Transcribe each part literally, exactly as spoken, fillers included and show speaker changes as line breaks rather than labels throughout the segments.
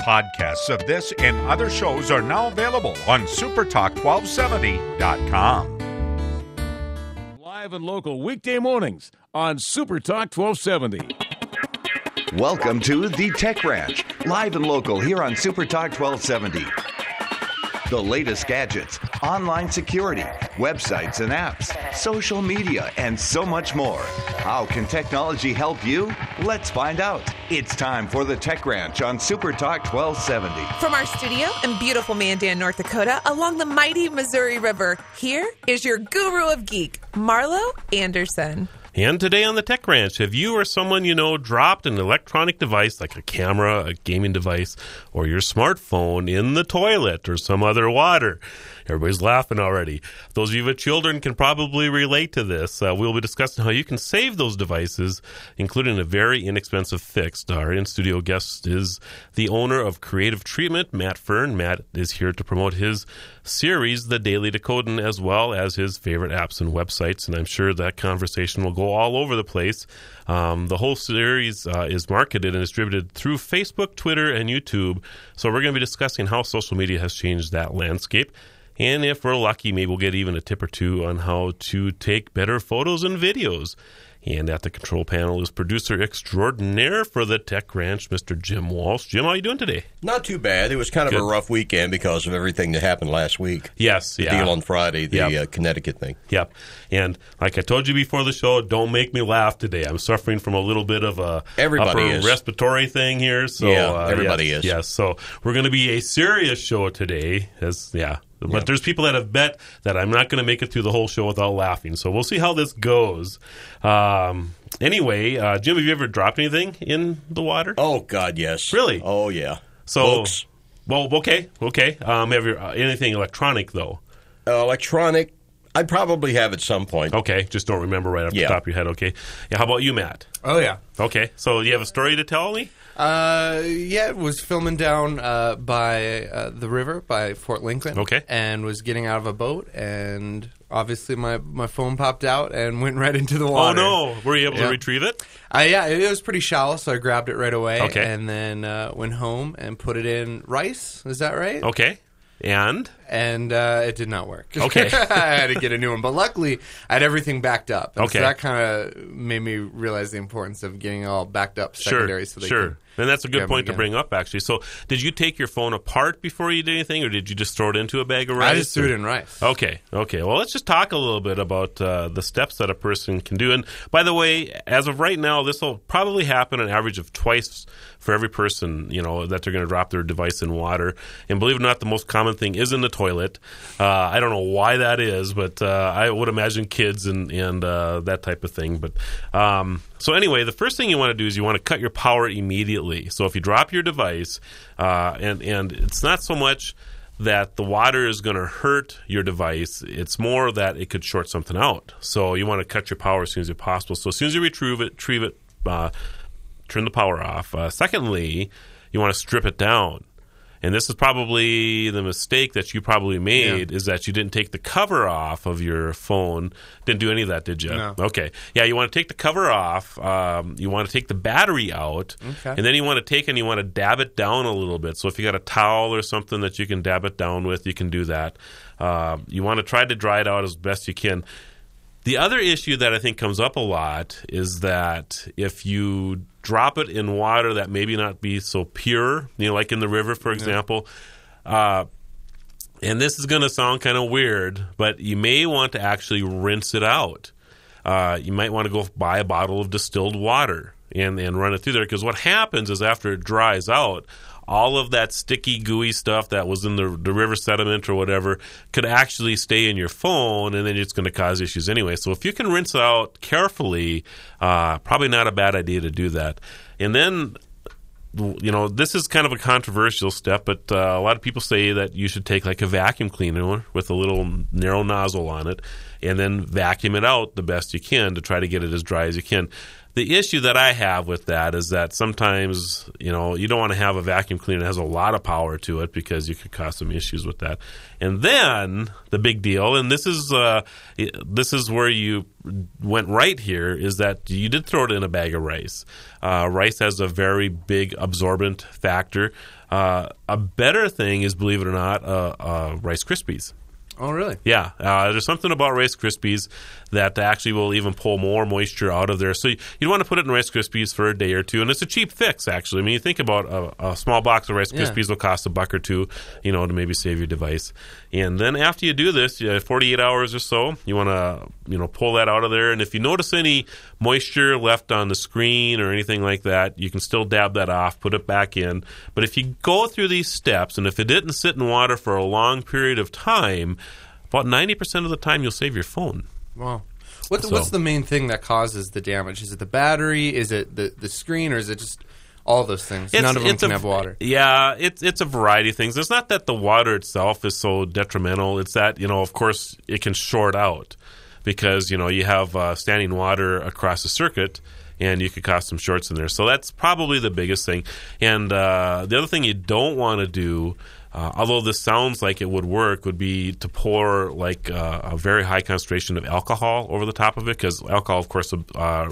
Podcasts of this and other shows are now available on super talk twelve seventy dot com.
Live and local weekday mornings on Super Talk twelve seventy.
Welcome to The Tech Ranch, live and local here on Super Talk twelve seventy. The latest gadgets, online security, websites and apps, social media, and so much more. How can technology help you? Let's find out. It's time for The Tech Ranch on Super Talk twelve seventy.
From our studio in beautiful Mandan, North Dakota, along the mighty Missouri River, here is your guru of geek, Marlo Anderson.
And today on the Tech Ranch, have you or someone you know dropped an electronic device like a camera, a gaming device, or your smartphone in the toilet or some other water? Everybody's laughing already. Those of you with children can probably relate to this. Uh, we'll be discussing how you can save those devices, including a very inexpensive fix. Our in-studio guest is the owner of Creative Treatment, Matt Fern. Matt is here to promote his series, The Daily Decodin', as well as his favorite apps and websites, and I'm sure that conversation will go all over the place. Um, the whole series uh, is marketed and distributed through Facebook, Twitter, and YouTube, so we're going to be discussing how social media has changed that landscape. And if we're lucky, maybe we'll get even a tip or two on how to take better photos and videos. And at the control panel is producer extraordinaire for the Tech Ranch, Mister Jim Walsh. Jim, how are you doing today?
Not too bad. It was kind of
Good.
a rough weekend because of everything that happened last week.
Yes,
the
yeah.
deal on Friday, the
Yep.
uh, Connecticut thing.
Yep. And like I told you before the show, don't make me laugh today. I'm suffering from a little bit of a
Everybody
upper
is.
respiratory thing here. So,
Yeah,
uh,
everybody
yes,
is.
Yes. So we're going to be a serious show today. As yeah. But
Yeah.
there's people that have bet that I'm not going to make it through the whole show without laughing. So we'll see how this goes. Um, anyway, uh, Jim, have you ever dropped anything in the water?
Oh, God, yes.
Really?
Oh, yeah.
So,
Books.
Well, okay, okay. Um, have you uh, anything electronic though?
Uh, electronic, I probably have at some point.
Okay, just don't remember right off
Yeah.
the top of your head. Okay. Yeah. How about you, Matt?
Oh, yeah.
Okay. So you have a story to tell me?
Uh, yeah, it was filming down uh, by uh, the river by Fort Lincoln.
Okay.
And was getting out of a boat, and obviously my, my phone popped out and went right into the water.
Oh, no. Were you able
Yeah.
to retrieve it?
Uh, yeah, it, it was pretty shallow, so I grabbed it right away.
Okay.
And then uh, went home and put it in rice. Is that right?
Okay. And?
And uh, it did not work.
Okay.
I had to get a new one. But luckily, I had everything backed up. And
Okay.
So that kind of made me realize the importance of getting all backed up
Sure.
secondary. So they
Sure.
could
And that's a good
grab
point to
again.
bring up, actually. So did you take your phone apart before you did anything, or did you just throw it into a bag of rice?
I just threw
or-
it in rice.
Okay, okay. Well, let's just talk a little bit about uh, the steps that a person can do. And by the way, as of right now, this will probably happen an average of twice for every person, you know, that they're going to drop their device in water. And believe it or not, the most common thing is in the toilet. Uh, I don't know why that is, but uh, I would imagine kids and, and uh, that type of thing. But um, so anyway, the first thing you want to do is you want to cut your power immediately. So if you drop your device, uh, and, and it's not so much that the water is going to hurt your device. It's more that it could short something out. So you want to cut your power as soon as possible. So as soon as you retrieve it, retrieve it, uh, turn the power off. Uh, secondly, you want to strip it down. And this is probably the mistake that you probably made,
Yeah.
is that you didn't take the cover off of your phone. Didn't do any of that, did you?
No.
Okay. Yeah, you want to take the cover off. Um, you want to take the battery out.
Okay.
And then you want to take and you want to dab it down a little bit. So if you got a towel or something that you can dab it down with, you can do that. Uh, you want to try to dry it out as best you can. The other issue that I think comes up a lot is that if you drop it in water that maybe not be so pure, you know, like in the river, for example, uh, and this is going to sound kind of weird, but you may want to actually rinse it out. Uh, you might want to go buy a bottle of distilled water and, and run it through there, because what happens is after it dries out, all of that sticky, gooey stuff that was in the, the river sediment or whatever could actually stay in your phone, and then it's going to cause issues anyway. So if you can rinse out carefully, uh, probably not a bad idea to do that. And then, you know, this is kind of a controversial step, but uh, a lot of people say that you should take like a vacuum cleaner with a little narrow nozzle on it and then vacuum it out the best you can to try to get it as dry as you can. The issue that I have with that is that sometimes, you know, you don't want to have a vacuum cleaner that has a lot of power to it, because you could cause some issues with that. And then the big deal, and this is uh, this is where you went right here, is that you did throw it in a bag of rice. Uh, rice has a very big absorbent factor. Uh, a better thing is, believe it or not, uh, uh, Rice Krispies.
Oh, really?
Yeah. Uh, there's something about Rice Krispies that actually will even pull more moisture out of there. So you, you want to put it in Rice Krispies for a day or two, and it's a cheap fix, actually. I mean, you think about a, a small box of Rice Krispies
Yeah.
will cost a buck or two, you know, to maybe save your device. And then after you do this, uh, forty-eight hours or so, you want to, you know, pull that out of there. And if you notice any moisture left on the screen or anything like that, you can still dab that off, put it back in. But if you go through these steps, and if it didn't sit in water for a long period of time, about ninety percent of the time you'll save your phone.
Wow. What's,
So-
what's the main thing that causes the damage? Is it the battery? Is it the, the screen? Or is it just all those things? None of them can
a,
have water.
Yeah, it's it's a variety of things. It's not that the water itself is so detrimental. It's that, you know, of course, it can short out because, you know, you have uh, standing water across the circuit, and you could cause some shorts in there. So that's probably the biggest thing. And uh, the other thing you don't want to do, Uh, although this sounds like it would work, would be to pour like uh, a very high concentration of alcohol over the top of it, because alcohol, of course, uh,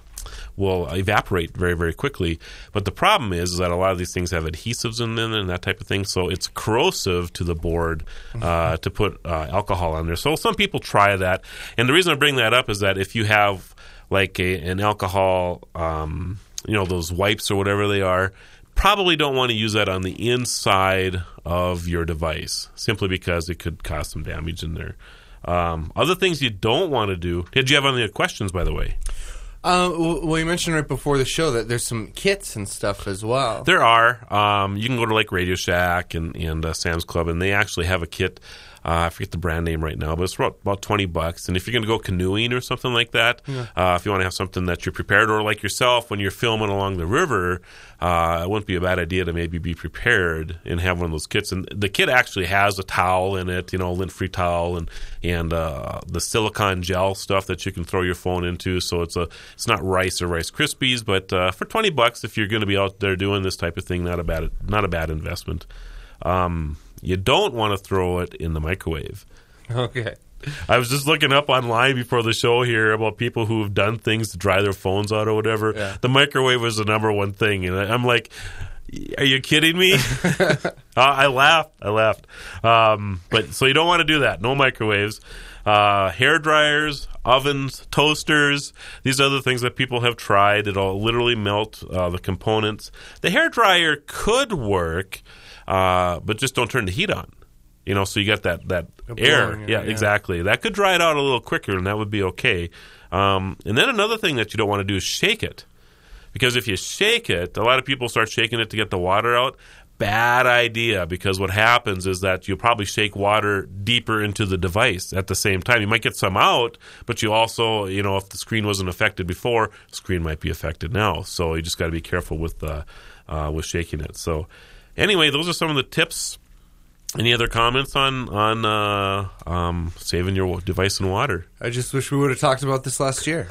will evaporate very, very quickly. But the problem is, is that a lot of these things have adhesives in them and that type of thing, so it's corrosive to the board uh, to put uh, alcohol on there. So some people try that, and the reason I bring that up is that if you have like a, an alcohol, um, you know, those wipes or whatever they are, probably don't want to use that on the inside of your device, simply because it could cause some damage in there. Um, other things you don't want to do. Did you have any questions, by the way?
Uh, well, you mentioned right before the show that there's some kits and stuff as well.
There are. Um, you can go to like Radio Shack and, and uh, Sam's Club, and they actually have a kit. Uh, I forget the brand name right now, but it's about, about twenty bucks. And if you're going to go canoeing or something like that, yeah. uh, if you want to have something that you're prepared, or like yourself when you're filming along the river, uh, it wouldn't be a bad idea to maybe be prepared and have one of those kits. And the kit actually has a towel in it, you know, lint-free towel, and and uh, the silicone gel stuff that you can throw your phone into. So it's a it's not Rice or Rice Krispies, but uh, for twenty bucks, if you're going to be out there doing this type of thing, not a bad not a bad investment. Um, You don't want to throw it in the microwave.
Okay.
I was just looking up online before the show here about people who have done things to dry their phones out or whatever.
Yeah.
The microwave was the number one thing. And I'm like, are you kidding me? uh, I laughed. I laughed. Um, but so you don't want to do that. No microwaves. Uh, hair dryers, ovens, toasters, these other things that people have tried. It'll literally melt uh, the components. The hair dryer could work, uh, but just don't turn the heat on. You know, so you got that, that air.
Blowing,
yeah,
yeah,
exactly. That could dry it out a little quicker, and that would be okay. Um, and then another thing that you don't want to do is shake it. Because if you shake it, a lot of people start shaking it to get the water out. Bad idea, because what happens is that you'll probably shake water deeper into the device at the same time. You might get some out, but you also, you know, if the screen wasn't affected before, the screen might be affected now. So you just got to be careful with uh, uh, with shaking it. So anyway, those are some of the tips. Any other comments on on uh, um, saving your device in water?
I just wish we would have talked about this last year.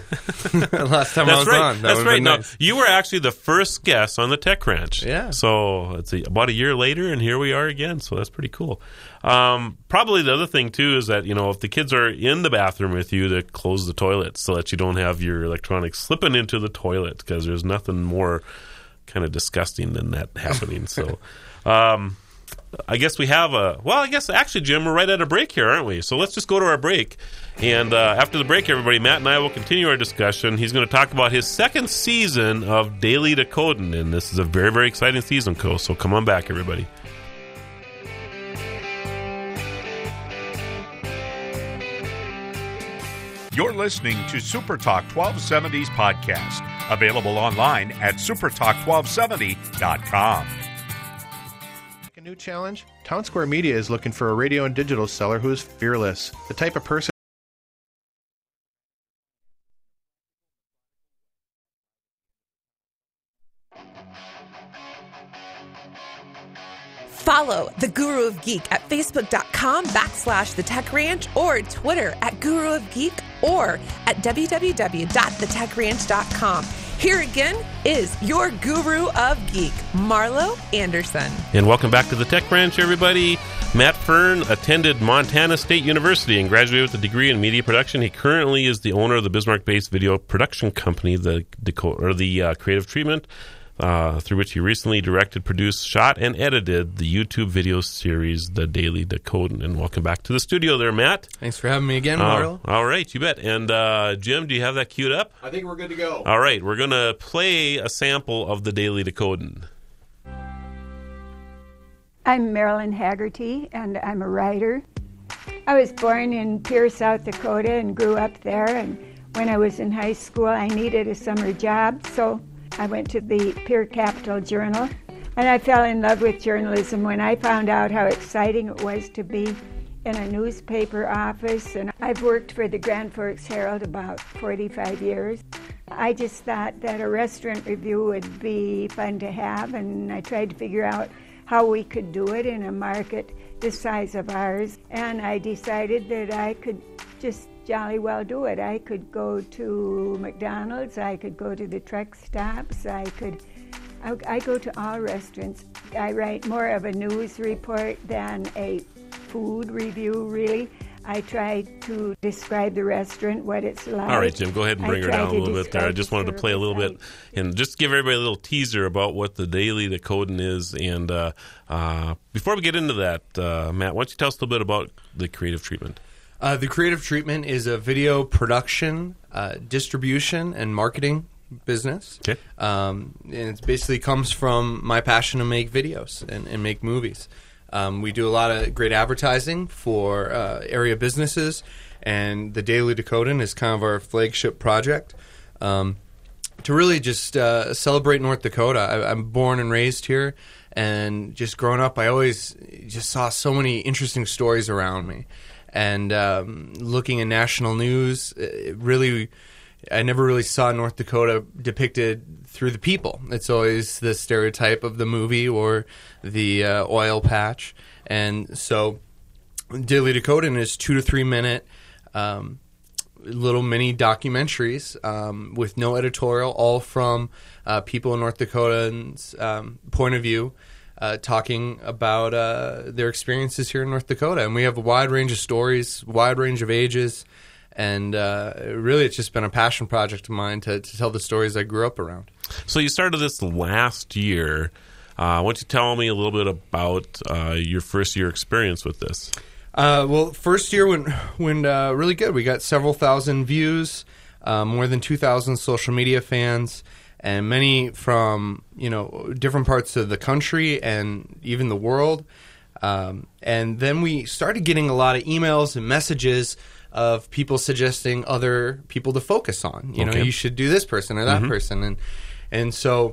last time I
That's
was
right.
on. That
That's
would've
right.
been
No,
nice.
you were actually the first guest on the Tech Ranch.
Yeah.
So it's a, about a year later, and here we are again. So that's pretty cool. Um, probably the other thing too is that, you know, if the kids are in the bathroom with you, to close the toilet so that you don't have your electronics slipping into the toilet, because there's nothing more kind of disgusting than that happening. So. Um, I guess we have a... Well, I guess actually, Jim, we're right at a break here, aren't we? So let's just go to our break. And uh, after the break, everybody, Matt and I will continue our discussion. He's going to talk about his second season of Daily Decoding, and this is a very, very exciting season, Co. So come on back, everybody.
You're listening to Super Talk twelve seventy's podcast, available online at super talk twelve seventy dot com.
A new challenge? Town Square Media is looking for a radio and digital seller who is fearless, the type of person.
Follow the Guru of Geek at facebook.com backslash the Tech Ranch, or Twitter at Guru of Geek, or at w w w dot the tech ranch dot com. Here again is your Guru of Geek, Marlo Anderson.
And welcome back to the Tech Ranch, everybody. Matt Fern attended Montana State University and graduated with a degree in media production. He currently is the owner of the Bismarck-based video production company, the, the, or the uh, Creative Treatment. uh, through which he recently directed, produced, shot, and edited the YouTube video series, The Daily Dakotan. And welcome back to the studio there, Matt.
Thanks for having me again,
Uh,
Mario.
all right, you bet. And uh, Jim, do you have that queued up?
I think we're good to go.
All right, we're going to play a sample of The Daily Dakotan.
I'm Marilyn Haggerty, and I'm a writer. I was born in Pierre, South Dakota, and grew up there. And when I was in high school, I needed a summer job, so I went to the Pierre Capital Journal. And I fell in love with journalism when I found out how exciting it was to be in a newspaper office. And I've worked for the Grand Forks Herald about forty-five years. I just thought that a restaurant review would be fun to have, and I tried to figure out how we could do it in a market the size of ours. And I decided that I could just jolly well do it. I could go to McDonald's, I could go to the truck stops, I could, I, I go to all restaurants. I write more of a news report than a food review, really. I try to describe the restaurant, what it's like.
All right, Jim, go ahead and bring
I
her down a
try to
little bit there. I
describe
just
the
wanted to play a little bit
service.
and just give everybody a little teaser about what the Daily Dakotan is. And uh, uh, before we get into that, uh, Matt, why don't you tell us a little bit about the creative treatment?
Uh, the Creative Treatment is a video production, uh, distribution, and marketing business.
Okay.
Um, and it basically comes from my passion to make videos and, and make movies. Um, we do a lot of great advertising for uh, area businesses, and the Daily Dakotan is kind of our flagship project um, to really just uh, celebrate North Dakota. I, I'm born and raised here, and just growing up, I always just saw so many interesting stories around me. And um, looking at national news, it really, I never really saw North Dakota depicted through the people. It's always the stereotype of the movie or the uh, oil patch. And so Daily Dakotan is two to three minute um, little mini documentaries um, with no editorial, all from uh, people in North Dakota's um, point of view. Uh, talking about uh, their experiences here in North Dakota. And we have a wide range of stories, wide range of ages, and uh, really it's just been a passion project of mine to, to tell the stories I grew up around.
So you started this last year. Uh, why don't you tell me a little bit about uh, your first year experience with this?
Uh, well, first year went, went uh, really good. We got several thousand views, uh, more than two thousand social media fans, and many from, you know, different parts of the country and even the world. Um, and then we started getting a lot of emails and messages of people suggesting other people to focus on. You know,
Okay.
you should do this person or that
Mhm.
person. And and so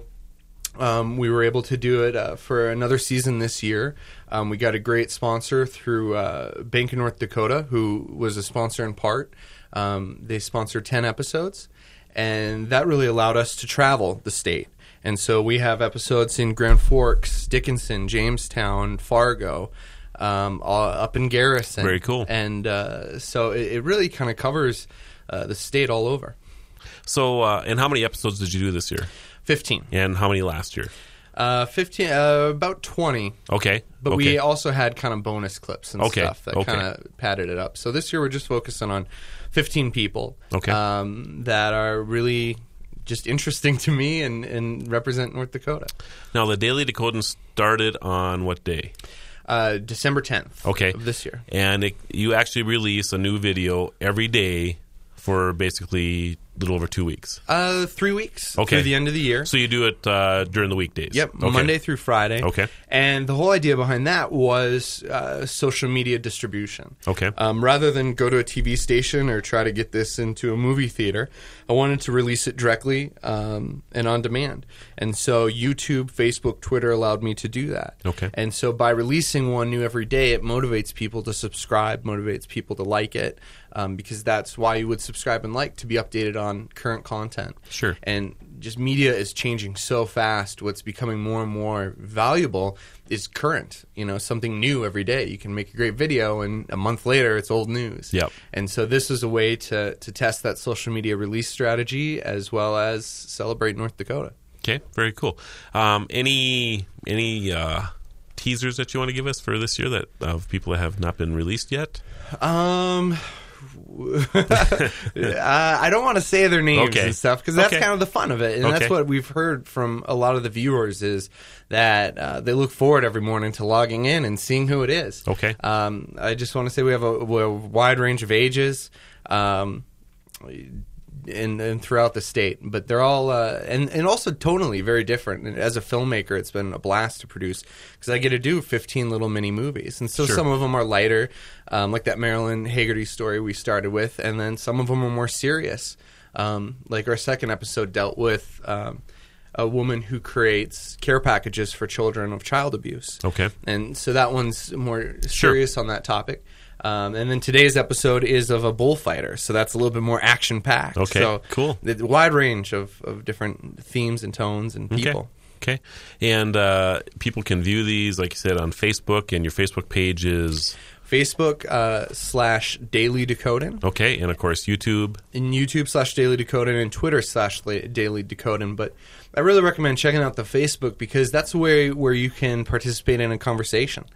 um, we were able to do it uh, for another season this year. Um, we got a great sponsor through uh, Bank of North Dakota, who was a sponsor in part. Um, they sponsored ten episodes. And that really allowed us to travel the state. And so we have episodes in Grand Forks, Dickinson, Jamestown, Fargo, um, all up in Garrison.
Very cool.
And uh, so it, it really kind of covers uh, the state all over.
So, uh, and how many episodes did you do this year?
fifteen.
And how many last year?
Uh, fifteen, uh, about twenty.
Okay.
But
okay.
we also had kind of bonus clips and
Okay,
stuff that
okay.
kind of padded it up. So this year we're just focusing on fifteen people
Okay.
um, that are really just interesting to me and, and represent North Dakota.
Now, the Daily Dakotan started on what day?
Uh, December tenth
Okay.
of this year.
And it, you actually release a new video every day for basically a little over two weeks.
Uh, three weeks
Okay.
through the end of the year.
So you do it uh, during the weekdays?
Yep,
Okay.
Monday through Friday.
Okay.
And the whole idea behind that was uh, social media distribution.
Okay.
Um, rather than go to a T V station or try to get this into a movie theater, I wanted to release it directly um, and on demand. And so YouTube, Facebook, Twitter allowed me to do that.
Okay.
And so by releasing one new every day, it motivates people to subscribe, motivates people to like it, um, because that's why you would subscribe and like, to be updated on current content.
Sure.
And just media is changing so fast. What's becoming more and more valuable is current. You know, something new every day. You can make a great video, and a month later, it's old news.
Yep.
And so this is a way to to test that social media release strategy as well as celebrate North Dakota.
Okay, very cool. Um, any any uh, teasers that you want to give us for this year that of people that have not been released yet?
Um, uh, I don't want to say their names
Okay.
and stuff because that's
Okay.
kind of the fun of it, and
Okay.
that's what we've heard from a lot of the viewers is that uh, they look forward every morning to logging in and seeing who it is.
Okay.
Um, I just want to say we have a, a wide range of ages. Um, And, and throughout the state, but they're all uh, and and also tonally very different. And as a filmmaker, it's been a blast to produce because I get to do fifteen little mini movies, and so
Sure.
some of them are lighter, um, like that Marilyn Haggerty story we started with, and then some of them are more serious. Um, like our second episode dealt with um, a woman who creates care packages for children of child abuse.
Okay.
And so that one's more serious on that topic. Um, and then today's episode is of a bullfighter, so that's a little bit more action-packed.
Okay,
so
cool.
The wide range of, of different themes and tones and people.
Okay. Okay. And uh, people can view these, like you said, on Facebook, and your Facebook page is...
Facebook uh, slash Daily Decoding.
Okay, and of course YouTube.
In YouTube slash Daily Decoding and Twitter slash Daily Decoding. But I really recommend checking out the Facebook because that's where where you can participate in a conversation.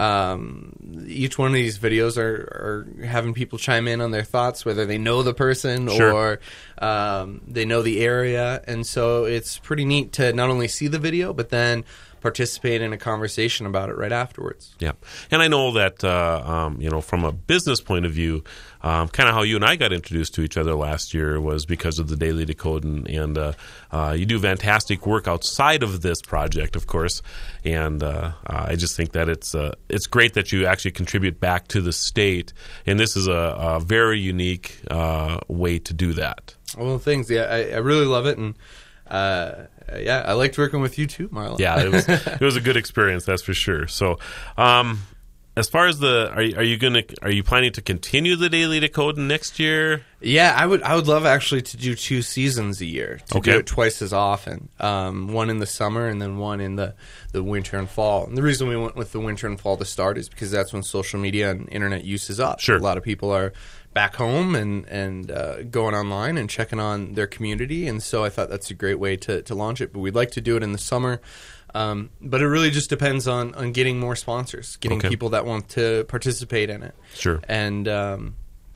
Um, each one of these videos are, are having people chime in on their thoughts, whether they know the person
Sure.
or um, they know the area. And so it's pretty neat to not only see the video, but then participate in a conversation about it right afterwards.
Yeah, and I know that uh, um, you know, from a business point of view, um, kind of how you and I got introduced to each other last year was because of the Daily Decoding, and uh, uh, you do fantastic work outside of this project, of course. And uh, uh, I just think that it's uh, it's great that you actually contribute back to the state, and this is a, a very unique uh, way to do that.
Well, thanks. Yeah, I, I really love it, and uh, yeah, I liked working with you too, Marla.
Yeah, it was it was a good experience, that's for sure. So, um, as far as the, are, are you gonna, are you planning to continue the Daily Decoding next year?
Yeah, I would. I would love actually to do two seasons a year. To
Okay.
do it twice as often. Um, one in the summer and then one in the, the winter and fall. And the reason we went with the winter and fall to start is because that's when social media and internet use is up.
Sure.
A lot of people are back home and and uh, going online and checking on their community. And so I thought that's a great way to to launch it. But we'd like to do it in the summer. Um, but it really just depends on, on getting more sponsors, getting
Okay.
people that want to participate in it.
Sure.
And um,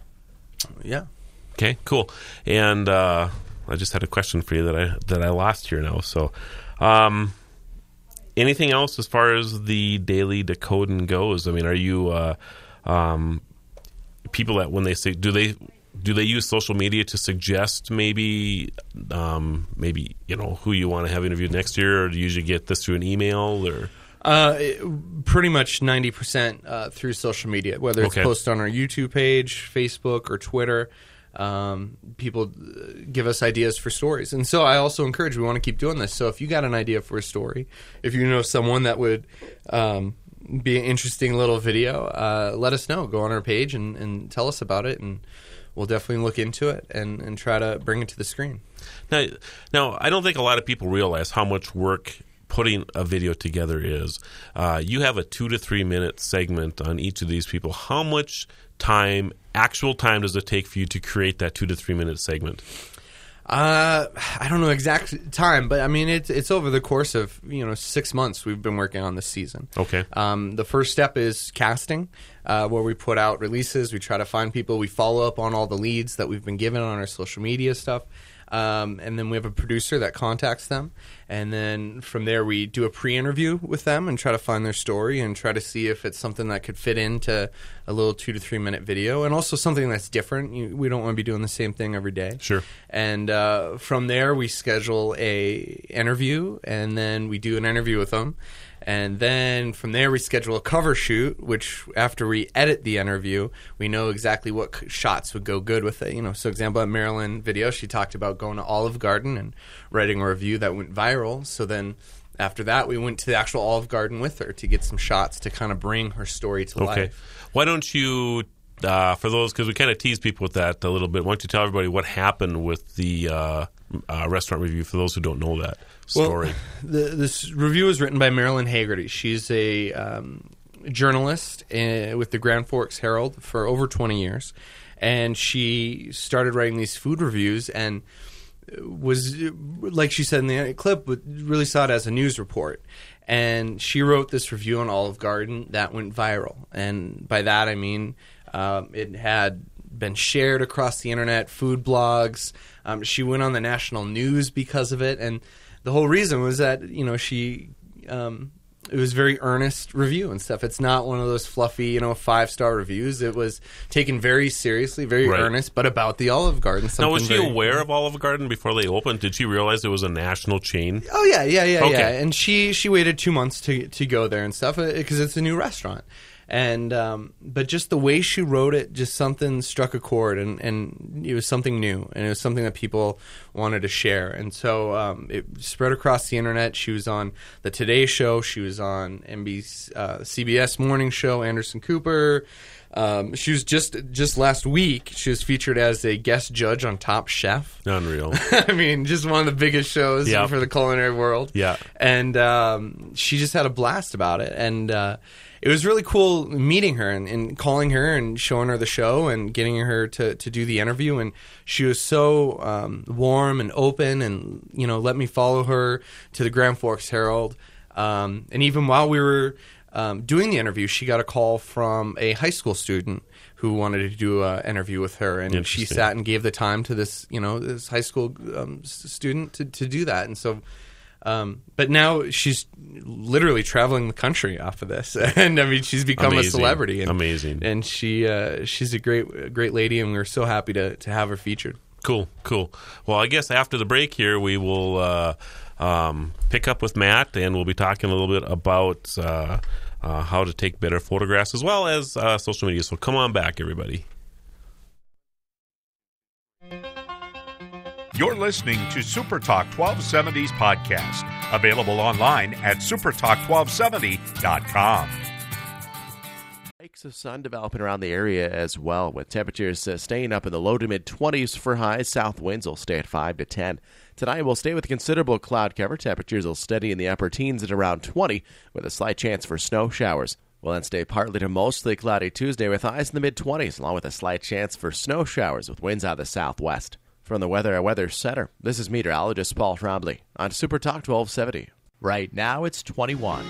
yeah.
Okay, cool. And uh, I just had a question for you that I that I lost here now. So, um, anything else as far as the Daily Decoding goes? I mean, are you uh, um, people that when they say do they do they use social media to suggest maybe um, maybe you know who you want to have interviewed next year, or do you usually get this through an email or?
Uh, it- pretty much ninety percent uh, through social media, whether it's
Okay.
posted on our YouTube page, Facebook, or Twitter. Um, people uh, give us ideas for stories. And so I also encourage, we want to keep doing this. So if you got an idea for a story, if you know someone that would um, be an interesting little video, uh, let us know. Go on our page and, and tell us about it, and we'll definitely look into it and, and try to bring it to the screen.
Now, now, I don't think a lot of people realize how much work putting a video together is. Uh, you have a two to three minute segment on each of these people. How much time, actual time, does it take for you to create that two to three minute segment?
Uh, I don't know exact time, but I mean it's it's over the course of you know six months we've been working on this season.
Okay.
Um, the first step is casting, uh, where we put out releases. We try to find people. We follow up on all the leads that we've been given on our social media stuff. Um, and then we have a producer that contacts them. And then from there, we do a pre-interview with them and try to find their story and try to see if it's something that could fit into a little two to three minute video, and also something that's different. You, we don't want to be doing the same thing every day.
Sure.
And uh, from there, we schedule a interview, and then we do an interview with them. And then from there, we schedule a cover shoot, which after we edit the interview, we know exactly what c- shots would go good with it. You know, so example, at Marilyn video, she talked about going to Olive Garden and writing a review that went viral. So then after that, we went to the actual Olive Garden with her to get some shots to kind of bring her story to
Okay.
life.
Why don't you, uh, for those, because we kind of tease people with that a little bit, why don't you tell everybody what happened with the uh, uh, restaurant review for those who don't know that story?
Well, the, this review was written by Marilyn Haggerty. She's a um, journalist uh, with the Grand Forks Herald for over twenty years. And she started writing these food reviews and was, like she said in the clip, really saw it as a news report. And she wrote this review on Olive Garden that went viral. And by that I mean um, it had been shared across the internet, food blogs. Um, she went on the national news because of it, and the whole reason was that, you know, she um, it was very earnest review and stuff. It's not one of those fluffy, you know, five star reviews. It was taken very seriously, very
right.
earnest, but about the Olive Garden.
Now, was she
very,
aware of Olive Garden before they opened? Did she realize it was a national chain?
Oh yeah, yeah, yeah,
okay.
yeah. And she she waited two months to to go there and stuff because it's a new restaurant. And um, but just the way she wrote it, just something struck a chord, and, and it was something new, and it was something that people wanted to share. And so um, it spread across the internet. She was on the Today Show. She was on N B C, uh, C B S Morning Show, Anderson Cooper. Um, she was just just last week. She was featured as a guest judge on Top Chef.
Unreal.
I mean, just one of the biggest shows
yep.
for the culinary world.
Yeah,
and um, she just had a blast about it, and uh, it was really cool meeting her and, and calling her and showing her the show and getting her to, to do the interview. And she was so um, warm and open, and you know, let me follow her to the Grand Forks Herald. Um, and even while we were Um, doing the interview, she got a call from a high school student who wanted to do an interview with her, and she sat and gave the time to this, you know, this high school um, student to, to do that. And so, um, but now she's literally traveling the country off of this, and I mean, she's become
Amazing.
a celebrity. And,
Amazing,
and she uh, she's a great great lady, and we're so happy to to have her featured.
Cool, cool. Well, I guess after the break here, we will uh, um, pick up with Matt, and we'll be talking a little bit about uh, uh, how to take better photographs as well as uh, social media. So come on back, everybody.
You're listening to Super Talk twelve seventy's podcast, available online at super talk twelve seventy dot com.
Flakes of sun developing around the area as well, with temperatures uh, staying up in the low to mid-twenties for highs. South winds will stay at five to ten. Tonight we'll stay with considerable cloud cover. Temperatures will steady in the upper teens at around twenty, with a slight chance for snow showers. We'll then stay partly to mostly cloudy Tuesday with highs in the mid-twenties, along with a slight chance for snow showers with winds out of the southwest. From the Weather Weather Center, this is meteorologist Paul Trombley on Super Talk twelve seventy. Right now it's twenty-one.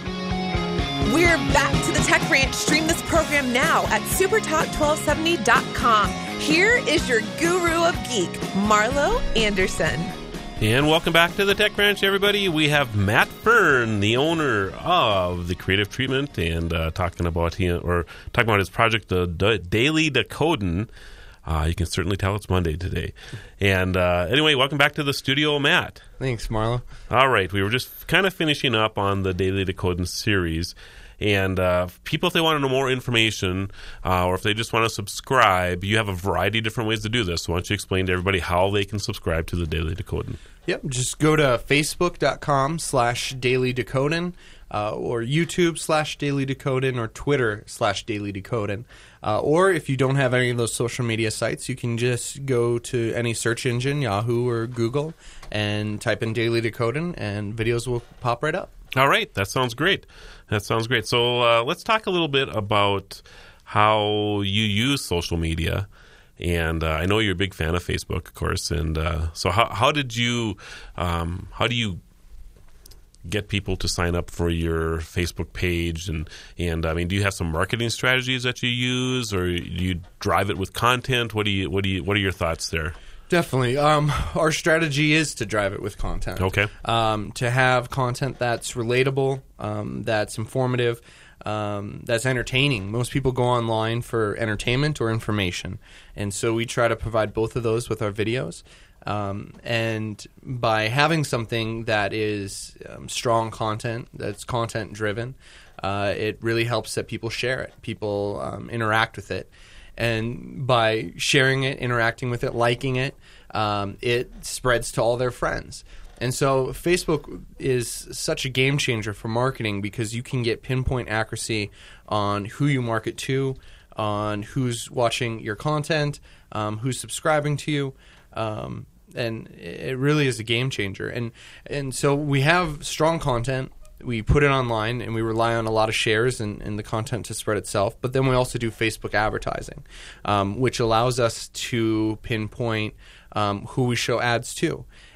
We're back to the Tech Ranch. Stream this program now at super talk twelve seventy dot com. Here is your guru of geek, Marlo Anderson.
And welcome back to the Tech Ranch, everybody. We have Matt Fern, the owner of the Creative Treatment, and uh, talking about he or talking about his project, the D- Daily Decodin. Uh, you can certainly tell it's Monday today. And uh, anyway, welcome back to the studio, Matt.
Thanks, Marlo.
All right, we were just kind of finishing up on the Daily Decodin series. And uh, people, if they want to know more information uh, or if they just want to subscribe, you have a variety of different ways to do this. So why don't you explain to everybody how they can subscribe to the Daily Decodin?
Yep, just go to facebook.com slash Daily Decodin uh, or YouTube slash Daily Decodin or Twitter slash Daily Decodin. Uh, or if you don't have any of those social media sites, you can just go to any search engine, Yahoo or Google, and type in Daily Decodin, and videos will pop right up.
All right, that sounds great. That sounds great. So uh, let's talk a little bit about how you use social media. And uh, I know you're a big fan of Facebook, of course. And uh, so how how did you um, how do you get people to sign up for your Facebook page? And and I mean, do you have some marketing strategies that you use, or do you drive it with content? What do you what do you what are your thoughts there?
Definitely. Um, our strategy is to drive it with content.
Okay.
Um, to have content that's relatable, um, that's informative, um, that's entertaining. Most people go online for entertainment or information. And so we try to provide both of those with our videos. Um, and by having something that is um, strong content, that's content-driven, uh, it really helps that people share it. People um, interact with it. And by sharing it, interacting with it, liking it, um, it spreads to all their friends. And so Facebook is such a game changer for marketing because you can get pinpoint accuracy on who you market to, on who's watching your content, um, who's subscribing to you. Um, and it really is a game changer. And and so we have strong content. We put it online, and we rely on a lot of shares and, and the content to spread itself. But then we also do Facebook advertising, um, which allows us to pinpoint um, who we show ads to.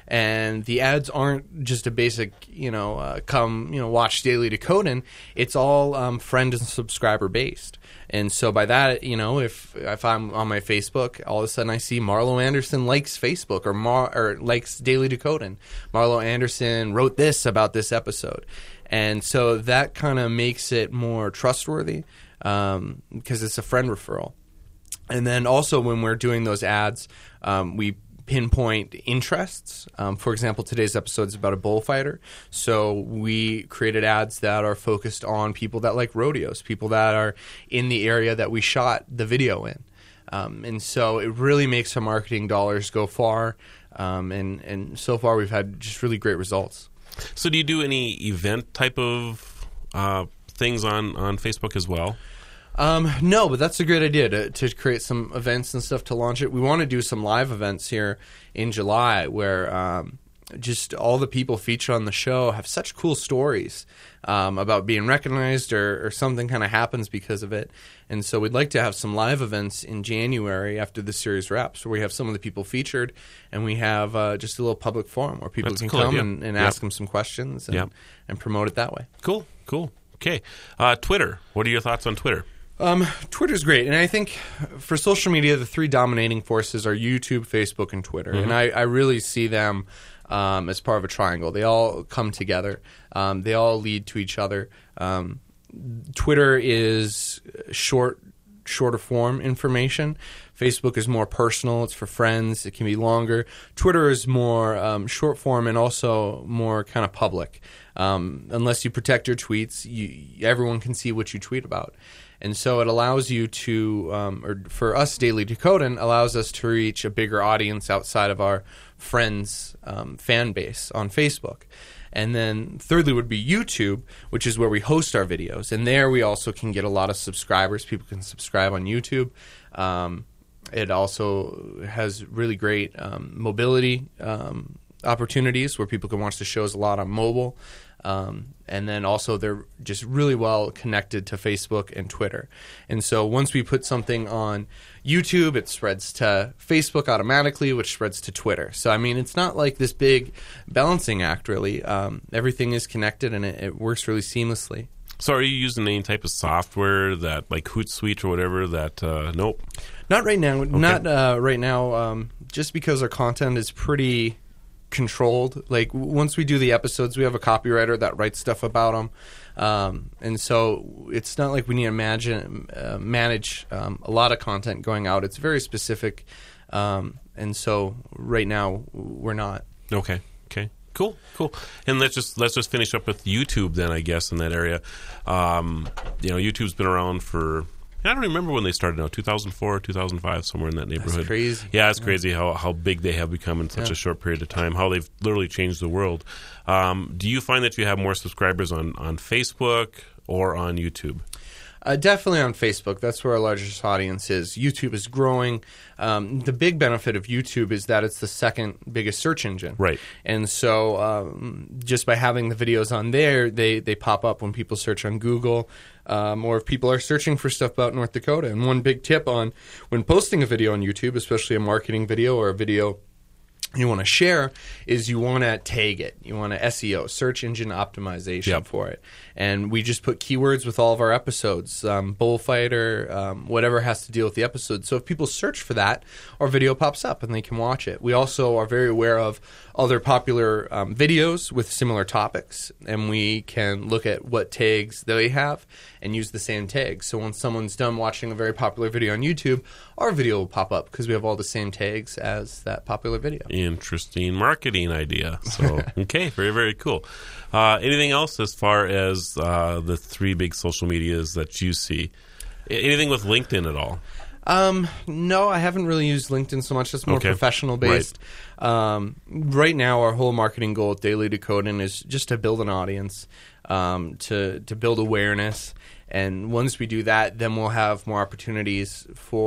And the ads aren't just a basic, you know, uh, come, you know, watch Daily Dakotan. It's all um, friend and subscriber based. And so by that, you know, if if I'm on my Facebook, all of a sudden I see Marlo Anderson likes Facebook or Mar or likes Daily Dakotan. Marlo Anderson wrote this about this episode. And so that kind of makes it more trustworthy um, because it's a friend referral. And then also when we're doing those ads, um, we pinpoint interests. Um, for example, today's episode is about a bullfighter. So we created ads that are focused on people that like rodeos, people that are in the area that we shot the video in. Um, and so it really makes our marketing dollars go far. Um, and, and so far we've had just really great results.
So do you do any event type of uh, things on, on Facebook as well?
Um, no, but that's a great idea to, to create some events and stuff to launch it. We want to do some live events here in July where um, just all the people featured on the show have such cool stories um, about being recognized or, or something kind of happens because of it. And so we'd like to have some live events in January after the series wraps where we have some of the people featured and we have uh, just a little public forum where people
That's
can
cool,
come
yeah.
and, and
Yep.
ask them some questions and,
Yep.
and promote it that way.
Cool, cool. Okay. Uh, Twitter. What are your thoughts on Twitter?
Um, Twitter's great, and I think for social media, the three dominating forces are YouTube, Facebook, and Twitter,
Mm-hmm.
and I, I really see them um, as part of a triangle. They all come together. Um, they all lead to each other. Um, Twitter is short, shorter form information. Facebook is more personal. It's for friends. It can be longer. Twitter is more um, short form and also more kind of public. Um, unless you protect your tweets, you, everyone can see what you tweet about. And so it allows you to, um, or for us, Daily Dakotan, allows us to reach a bigger audience outside of our friends' um, fan base on Facebook. And then thirdly would be YouTube, which is where we host our videos. And there we also can get a lot of subscribers. People can subscribe on YouTube. Um, it also has really great um, mobility um, opportunities where people can watch the shows a lot on mobile. Um, and then also they're just really well connected to Facebook and Twitter. And so once we put something on YouTube, it spreads to Facebook automatically, which spreads to Twitter. So, I mean, it's not like this big balancing act, really. Um, everything is connected, and it, it works really seamlessly.
So are you using any type of software that, like Hootsuite or whatever, that, uh, nope?
Not right now. Not uh, right now, um, just because our content is pretty controlled. Like w- once we do the episodes, we have a copywriter that writes stuff about them, um, and so it's not like we need to imagine, uh, manage um, a lot of content going out. It's very specific, um, and so right now we're not.
Okay. Okay. Cool. Cool. And let's just let's just finish up with YouTube then, I guess, in that area. Um, you know, YouTube's been around for. I don't remember when they started now, two thousand four, two thousand five, somewhere in that neighborhood.
That's crazy.
Yeah, it's crazy how, how big they have become in such
Yeah.
a short period of time, how they've literally changed the world. Um, do you find that you have more subscribers on, on Facebook or on YouTube?
Uh, definitely on Facebook. That's where our largest audience is. YouTube is growing. Um, the big benefit of YouTube is that it's the second biggest search engine.
Right.
And so um, just by having the videos on there, they, they pop up when people search on Google, um, or if people are searching for stuff about North Dakota. And one big tip on when posting a video on YouTube, especially a marketing video or a video you want to share, is you want to tag it. You want to S E O, search engine optimization
Yep.
for it. And we just put keywords with all of our episodes, um, bullfighter, um, whatever has to deal with the episode. So if people search for that, our video pops up and they can watch it. We also are very aware of other popular um, videos with similar topics, and we can look at what tags they have and use the same tags. So when someone's done watching a very popular video on YouTube, our video will pop up because we have all the same tags as that popular video.
Interesting marketing idea. So, okay, very, very cool. Uh, anything else as far as uh, the three big social medias that you see? A- Anything with LinkedIn at all?
Um, no, I haven't really used LinkedIn so much. That's more
Okay.
professional based. Um, right now, our whole marketing goal at Daily Dakotan is just to build an audience, um, to to build awareness. And once we do that, then we'll have more opportunities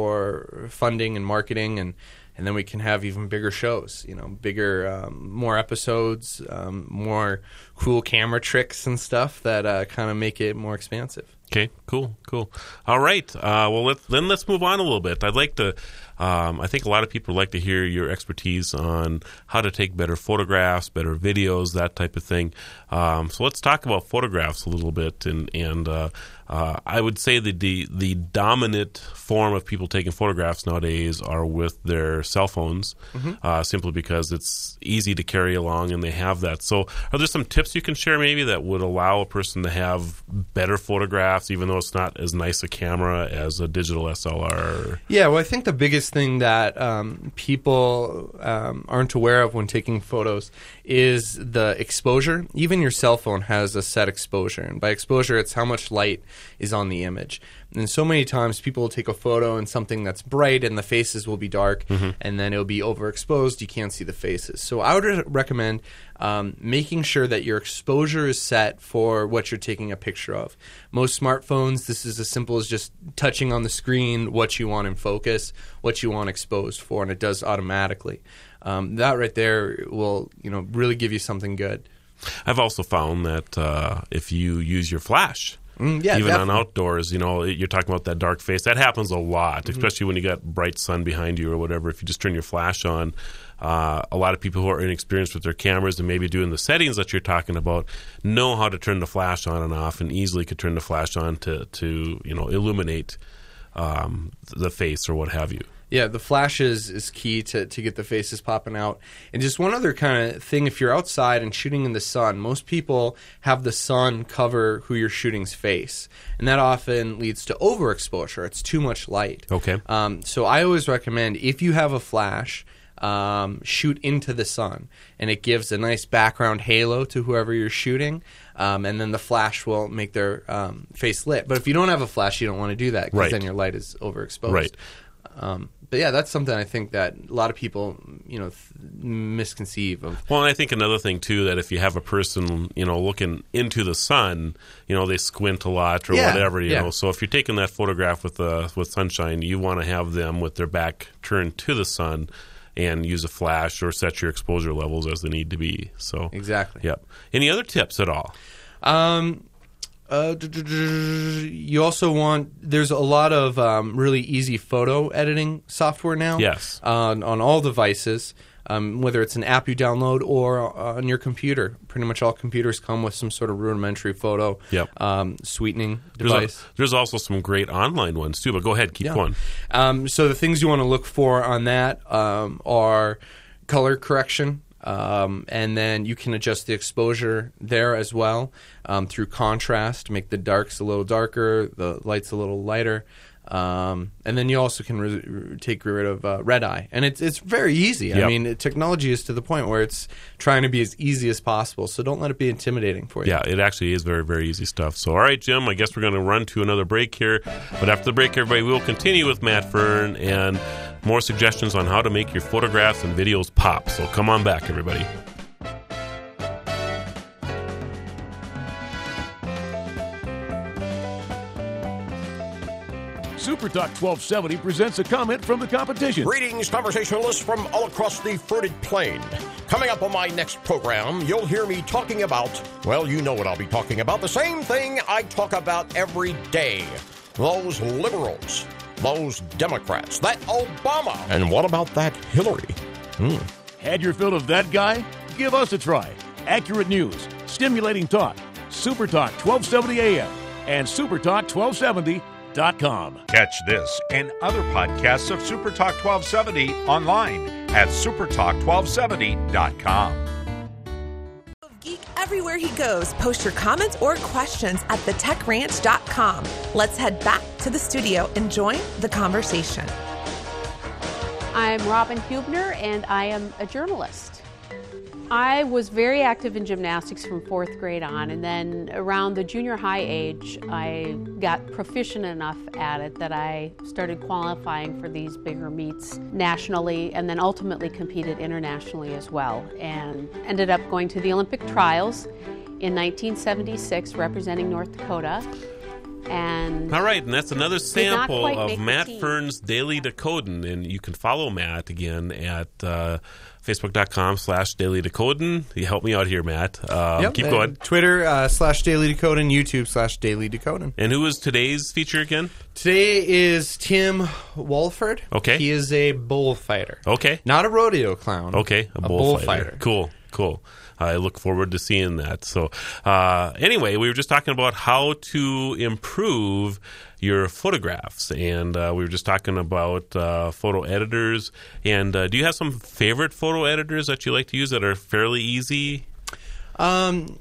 for funding and marketing, and, and then we can have even bigger shows, you know, bigger, um, more episodes, um, more cool camera tricks and stuff that uh, kind of make it more expansive.
Okay, cool, cool. All right. Uh, well, let's, then let's move on a little bit. I'd like to, um, I think a lot of people like to hear your expertise on how to take better photographs, better videos, that type of thing. Um, so let's talk about photographs a little bit. And, and uh, uh, I would say that the, the dominant form of people taking photographs nowadays are with their cell phones, mm-hmm. uh, simply because it's easy to carry along and they have that. So are there some tips you can share maybe that would allow a person to have better photographs, even though it's not as nice a camera as a digital S L R?
Yeah, well, I think the biggest thing that um, people um, aren't aware of when taking photos is the exposure. Even your cell phone has a set exposure, and by exposure, it's how much light is on the image. And so many times people will take a photo in something that's bright and the faces will be dark, mm-hmm. and then it'll be overexposed. You can't see the faces. So I would re- recommend um, making sure that your exposure is set for what you're taking a picture of. Most smartphones, this is as simple as just touching on the screen what you want in focus, what you want exposed for, and it does automatically. Um, that right there will, you know, really give you something good.
I've also found that uh, if you use your flash,
Mm, yeah,
even
definitely.
on outdoors, you know, you're talking about that dark face. That happens a lot,
Mm-hmm.
especially when you got bright sun behind you or whatever. If you just turn your flash on, uh, a lot of people who are inexperienced with their cameras and maybe doing the settings that you're talking about know how to turn the flash on and off, and easily could turn the flash on to, to you know, illuminate um, the face or what have you.
Yeah, the flash is, is key to, to get the faces popping out. And just one other kind of thing, if you're outside and shooting in the sun, most people have the sun cover who you're shooting's face. And that often leads to overexposure. It's too much light.
Okay.
Um, so I always recommend, if you have a flash, um, shoot into the sun. And it gives a nice background halo to whoever you're shooting. Um, and then the flash will make their um, face lit. But if you don't have a flash, you don't want to do that, because
Right.
then your light is overexposed.
Right.
Um, but yeah, that's something I think that a lot of people, you know, th- misconceive of.
Well, and I think another thing too, that if you have a person, you know, looking into the sun, you know, they squint a lot or
Yeah,
whatever, you
yeah.
know. So if you're taking that photograph with uh, with sunshine, you want to have them with their back turned to the sun, and use a flash or set your exposure levels as they need to be. So
Exactly.
Yep. Any other tips at all?
Um, uh, d- d- d- you also want, there's a lot of um, really easy photo editing software now.
Yes.
On, on all devices, um, whether it's an app you download or on your computer. Pretty much all computers come with some sort of rudimentary photo
Yep.
um, sweetening
There's,
device.
a, there's also some great online ones too, but go ahead, keep
Yeah.
going.
Um, so the things you want to look for on that um, are color correction, um, and then you can adjust the exposure there as well um, through contrast, make the darks a little darker, the lights a little lighter. Um, and then you also can re- re- take rid of uh, red eye. And it's it's very easy. I
Yep.
mean, technology is to the point where it's trying to be as easy as possible, so don't let it be intimidating for you.
Yeah, it actually is very, very easy stuff. So, all right, Jim, I guess we're going to run to another break here. But after the break, everybody, we will continue with Matt Fern and more suggestions on how to make your photographs and videos pop. So come on back, everybody.
Super Talk twelve seventy presents a comment from the competition.
Greetings, conversationalists from all across the fruited plain. Coming up on my next program, you'll hear me talking about, well, you know what I'll be talking about, the same thing I talk about every day. Those liberals, those Democrats, that Obama. And what about that Hillary? Hmm.
Had your fill of that guy? Give us a try. Accurate news, stimulating talk. Super Talk twelve seventy A M and Super Talk twelve seventy dot com.
Catch this and other podcasts of Super Talk twelve seventy online at super talk twelve seventy dot com.
Geek everywhere he goes. Post your comments or questions at the tech ranch dot com. Let's head back to the studio and join the conversation.
I'm Robin Hubner, and I am a journalist. I was very active in gymnastics from fourth grade on, and then around the junior high age, I got proficient enough at it that I started qualifying for these bigger meets nationally, and then ultimately competed internationally as well, and ended up going to the Olympic trials in nineteen seventy-six, representing North Dakota. And
all right, and that's another
did not
sample
quite
of
make the
Matt
team.
Fern's Daily Decoding, and you can follow Matt again at uh, facebook.com slash Daily Decoding. You help me out here, Matt. Um,
Yep,
keep
and
going.
Twitter uh, slash Daily Decoding, YouTube slash Daily Decoding.
And who is today's feature again?
Today is Tim Walford.
Okay.
He is a bullfighter.
Okay.
Not a rodeo clown.
Okay, a,
a
bullfighter.
bullfighter.
Cool, cool. I look forward to seeing that. So, uh, anyway, we were just talking about how to improve your photographs, and uh, we were just talking about uh, photo editors. And uh, do you have some favorite photo editors that you like to use that are fairly easy?
Um,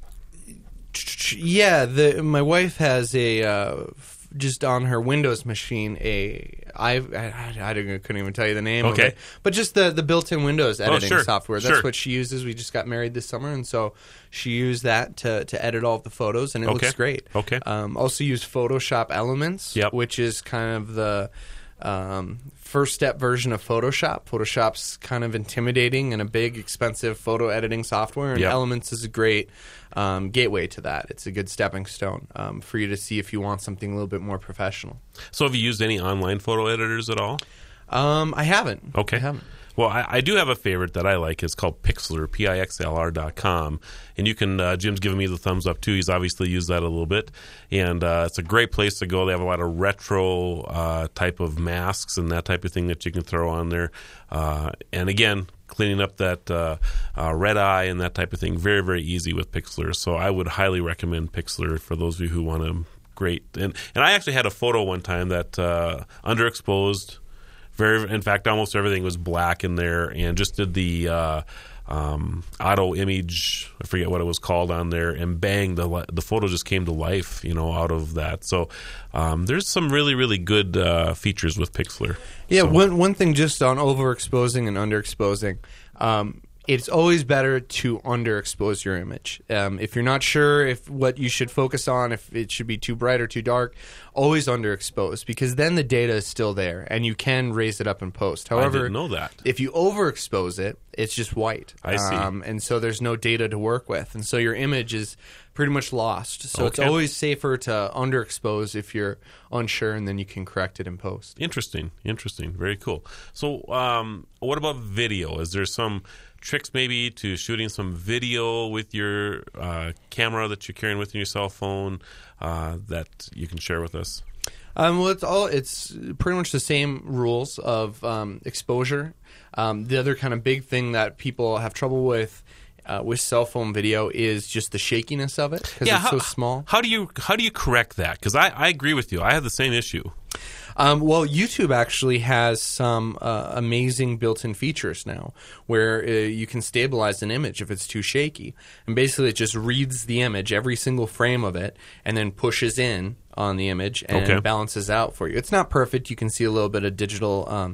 yeah, the my wife has a uh, f- just on her Windows machine a I I, I don't- couldn't even tell you the name
Okay.
of it, but just the the built-in Windows editing
sure,
software. That's
sure.
what she uses. We just got married this summer, and so she used that to to edit all of the photos, and it
Okay.
looks great.
Okay.
Um, also use Photoshop Elements,
Yep.
which is kind of the um, first step version of Photoshop. Photoshop's kind of intimidating and a big, expensive photo editing software, and
Yep.
Elements is a great um, gateway to that. It's a good stepping stone um, for you to see if you want something a little bit more professional.
So have you used any online photo editors at all?
Um, I haven't.
Okay.
I haven't.
Well, I, I do have a favorite that I like. It's called Pixlr, P I X L R dot com. And you can, uh, Jim's giving me the thumbs up, too. He's obviously used that a little bit. And uh, it's a great place to go. They have a lot of retro uh, type of masks and that type of thing that you can throw on there. Uh, and again, cleaning up that uh, uh, red eye and that type of thing, very, very easy with Pixlr. So I would highly recommend Pixlr for those of you who want to great. And, and I actually had a photo one time that uh, underexposed. Very, in fact, almost everything was black in there, and just did the uh, um, auto image. I forget what it was called on there, and bang, the li- the photo just came to life, you know, out of that. So um, there's some really, really good uh, features with Pixlr.
Yeah,
So-
one one thing just on overexposing and underexposing. Um, it's always better to underexpose your image. Um, if you're not sure if what you should focus on, if it should be too bright or too dark, always underexpose, because then the data is still there and you can raise it up in post. However,
I didn't know that.
if you overexpose it, it's just white.
I see.
Um, and so there's no data to work with. And so your image is pretty much lost. So it's
Okay.
always safer to underexpose if you're unsure, and then you can correct it in post.
Interesting, interesting, very cool. So, um, what about video? Is there some tricks maybe to shooting some video with your uh, camera that you're carrying with your cell phone uh, that you can share with us?
Um, well, it's all it's pretty much the same rules of um, exposure. Um, the other kind of big thing that people have trouble with uh, with cell phone video is just the shakiness of it, because it's
how,
so small.
How do you how do you correct that? Because I, I agree with you. I have the same issue.
Um, well, YouTube actually has some uh, amazing built-in features now where uh, you can stabilize an image if it's too shaky. And basically it just reads the image, every single frame of it, and then pushes in on the image and
Okay.
balances out for you. It's not perfect. You can see a little bit of digital um,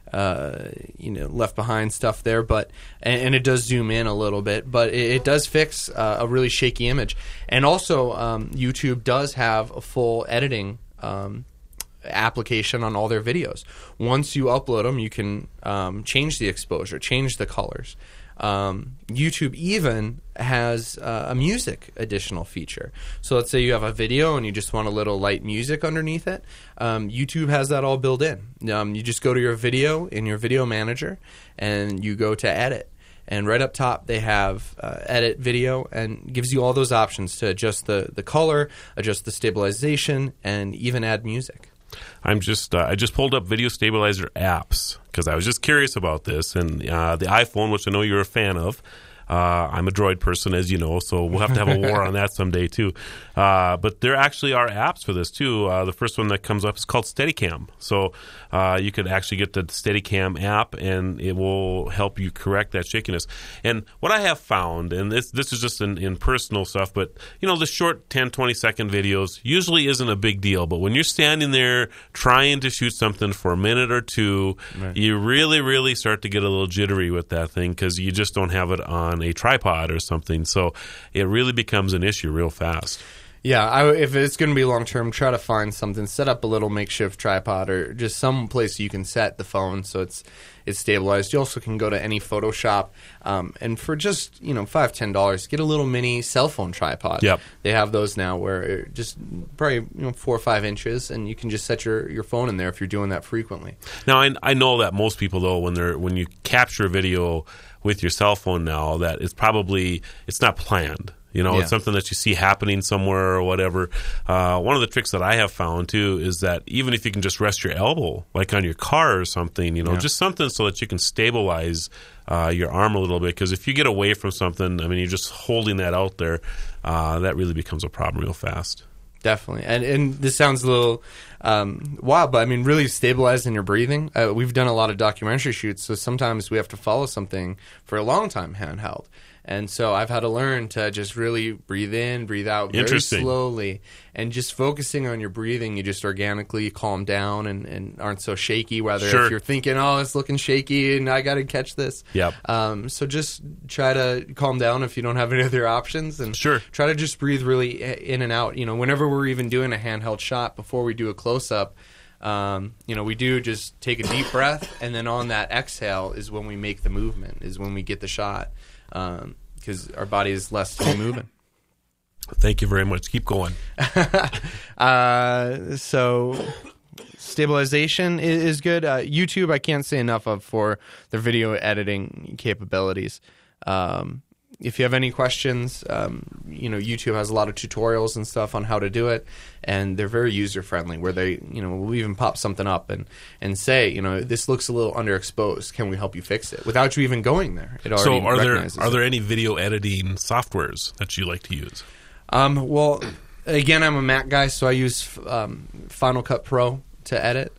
uh, you know, left behind stuff there, but and, and it does zoom in a little bit, but it, it does fix uh, a really shaky image. And also um, YouTube does have a full editing um application on all their videos. Once you upload them, you can um, change the exposure, change the colors. Um, YouTube even has uh, a music additional feature. So let's say you have a video and you just want a little light music underneath it. Um, YouTube has that all built in. Um, you just go to your video in your video manager and you go to edit. And right up top, they have uh, edit video and gives you all those options to adjust the, the color, adjust the stabilization, and even add music.
I'm just uh, I just pulled up Video Stabilizer apps because I was just curious about this, and uh, the iPhone, which I know you're a fan of. Uh, I'm a Droid person, as you know, so we'll have to have a war on that someday too. Uh, but there actually are apps for this too. Uh, the first one that comes up is called Steadicam. So uh, you could actually get the Steadicam app, and it will help you correct that shakiness. And what I have found, and this this is just in, in personal stuff, but you know, the short ten, twenty second videos usually isn't a big deal. But when you're standing there trying to shoot something for a minute or two,
Right.
you really, really start to get a little jittery with that thing because you just don't have it on a tripod or something. So it really becomes an issue real fast.
Yeah, I, if it's going to be long term, try to find something. Set up a little makeshift tripod or just some place you can set the phone so it's it's stabilized. You also can go to any Photoshop, um, and for just you know five ten dollars, get a little mini cell phone tripod.
Yep.
They have those now where it just probably you know four or five inches, and you can just set your, your phone in there if you're doing that frequently.
Now, I, I know that most people though, when they're when you capture a video with your cell phone now, that it's probably it's not planned. You know,
Yeah.
it's something that you see happening somewhere or whatever. Uh, one of the tricks that I have found, too, is that even if you can just rest your elbow, like on your car or something, you know,
Yeah.
just something so that you can stabilize uh, your arm a little bit. Because if you get away from something, I mean, you're just holding that out there, uh, that really becomes a problem real fast.
Definitely. And and this sounds a little um, wild, but I mean, really stabilizing your breathing. Uh, we've done a lot of documentary shoots, so sometimes we have to follow something for a long time handheld. And so I've had to learn to just really breathe in, breathe out very
Interesting.
slowly. And just focusing on your breathing, you just organically calm down and, and aren't so shaky, whether
Sure.
if you're thinking, oh, it's looking shaky and I got to catch this.
Yep.
Um, so just try to calm down if you don't have any other options. And
Sure.
try to just breathe really in and out. You know, whenever we're even doing a handheld shot, before we do a close-up, um, you know, we do just take a deep breath, and then on that exhale is when we make the movement, is when we get the shot, because um, our body is less to be moving.
Thank you very much. Keep going.
uh, so stabilization is, is good. Uh, YouTube, I can't say enough of for their video editing capabilities. Um, if you have any questions, um, you know, YouTube has a lot of tutorials and stuff on how to do it, and they're very user friendly. Where they, you know, will even pop something up and, and say, you know, this looks a little underexposed. Can we help you fix it without you even going there? It already
So, are there
recognizes
are
it.
there any video editing softwares that you like to use?
Um, well, again, I'm a Mac guy, so I use um, Final Cut Pro to edit.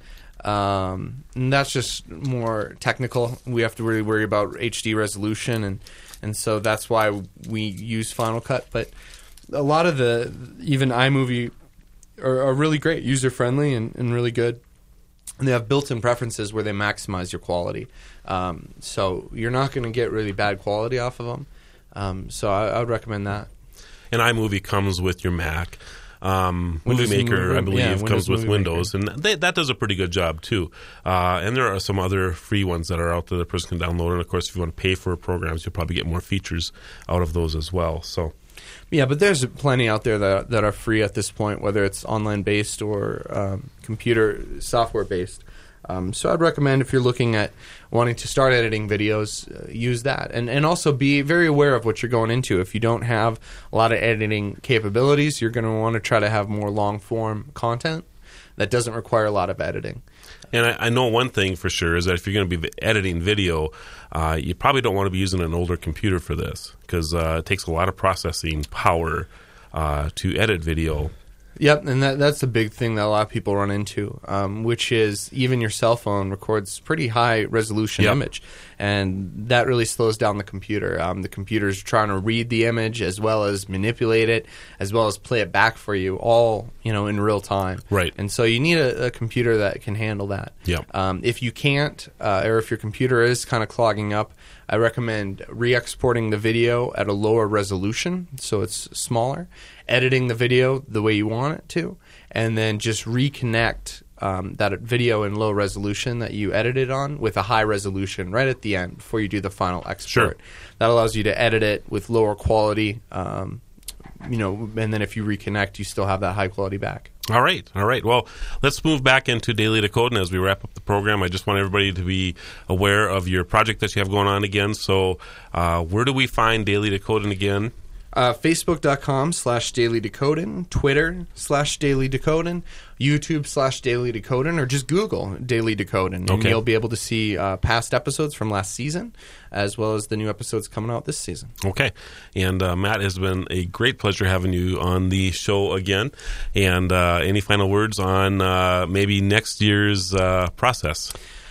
Um, and that's just more technical. We have to really worry about H D resolution, and, and so that's why we use Final Cut. But a lot of the, even iMovie, are, are really great, user-friendly and, and really good. And they have built-in preferences where they maximize your quality. Um, so you're not going to get really bad quality off of them. Um, so I, I would recommend that.
And iMovie comes with your Mac. Um, Movie
Windows
Maker,
Movie-
I believe,
yeah,
comes
Windows
with
Movie
Windows, and they, that does a pretty good job too. Uh, and there are some other free ones that are out there that a person can download. And of course, if you want to pay for programs, you'll probably get more features out of those as well. So,
yeah, but there's plenty out there that that are free at this point, whether it's online based or um, computer software based. Um, so I'd recommend if you're looking at wanting to start editing videos, uh, use that. And and also be very aware of what you're going into. If you don't have a lot of editing capabilities, you're going to want to try to have more long-form content that doesn't require a lot of editing.
and I, I know one thing for sure is that if you're going to be editing video, uh, you probably don't want to be using an older computer for this because uh, it takes a lot of processing power uh, to edit video.
Yep, and that, that's the big thing that a lot of people run into, um, which is even your cell phone records pretty high resolution
Yep.
image, and that really slows down the computer. Um, the computer's trying to read the image as well as manipulate it, as well as play it back for you, all you know in real time.
Right.
And so you need a, a computer that can handle that.
Yep.
Um, if you can't, uh, or if your computer is kind of clogging up, I recommend re-exporting the video at a lower resolution, so it's smaller, editing the video the way you want it to, and then just reconnect um, that video in low resolution that you edited on with a high resolution right at the end before you do the final export.
Sure.
That allows you to edit it with lower quality, um, you know, and then if you reconnect, you still have that high quality back.
All right, all right. Well, let's move back into Daily Decoding as we wrap up the program. I just want everybody to be aware of your project that you have going on again. So uh, where do we find Daily Decoding again?
Uh, Facebook.com slash Daily Decoding, Twitter slash Daily Decoding, YouTube slash Daily Decoding, or just Google Daily Decoding. And
Okay.
you'll be able to see uh, past episodes from last season, as well as the new episodes coming out this season.
Okay. And uh, Matt, has been a great pleasure having you on the show again. And uh, any final words on uh, maybe next year's uh, process?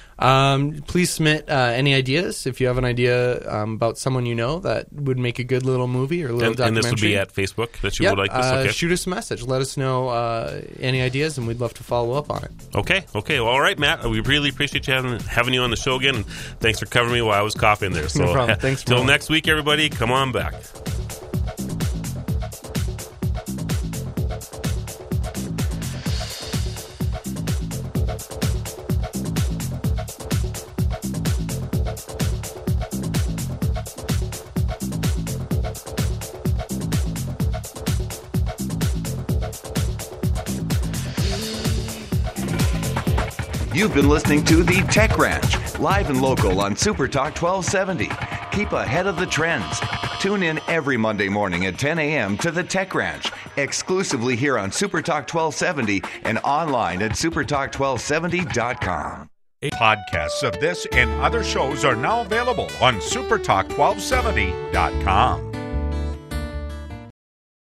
Um, please submit uh, any ideas. If you have an idea um, about someone you know that would make a good little movie or a little
And, and
documentary.
this would be at Facebook that you
Yep,
would like this?
uh,
Okay.
shoot us a message. Let us know uh, any ideas, and we'd love to follow up on it.
Okay, okay. Well, all right, Matt. We really appreciate you having, having you on the show again. And thanks for covering me while I was coughing there. So,
No problem. Thanks,
till
Ron.
next week, everybody, come on back.
You've been listening to The Tech Ranch, live and local on Super Talk twelve seventy. Keep ahead of the trends. Tune in every Monday morning at ten a.m. to The Tech Ranch, exclusively here on Super Talk twelve seventy and online at super talk twelve seventy dot com.
Podcasts of this and other shows are now available on super talk twelve seventy dot com.